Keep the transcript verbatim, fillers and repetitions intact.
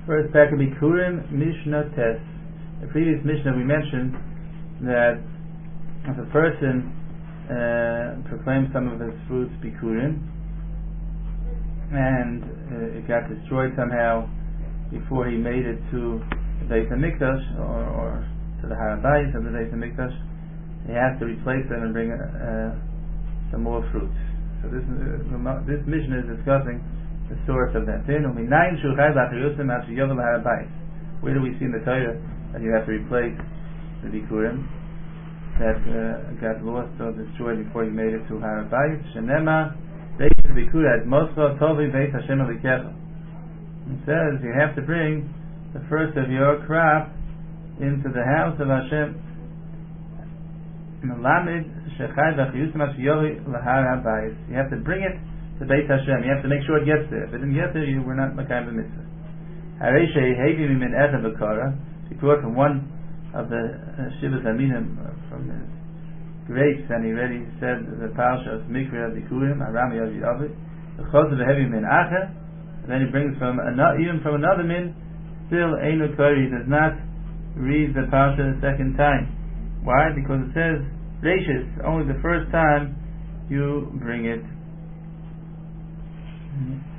First pack of Bikurim, Mishnah Tes. The previous Mishnah we mentioned that if a person uh, proclaimed some of his fruits Bikurim and uh, it got destroyed somehow before he made it to the Beis HaMikdash or, or to the Har HaBayis of the Beis HaMikdash, he has to replace them and bring uh, some more fruits. So this uh, this Mishnah is discussing the source of that. Where do we see in the Torah that you have to replace the Bikurim that uh, got lost or destroyed before you made it to Har HaBayis? Shenema Beis Bikurim Moscha Tovi Beis Hashem Elokecha. It says you have to bring the first of your crop into the house of Hashem. You have to bring it to Beit Hashem. You have to make sure it gets there. If it didn't get there, you were not Makayim the mitzvah. He brought from one of the uh, Shivas Aminim uh, from his grapes, and he already said the Parsha of Mikra Bikurim, Arami Avi Avi, the Chos of a heavy min Acha, and then he brings from another, even from another min, still Einu Kori, he does not read the Parsha the second time. Why? Because it says Reishis, only the first time you bring it. Mm-hmm.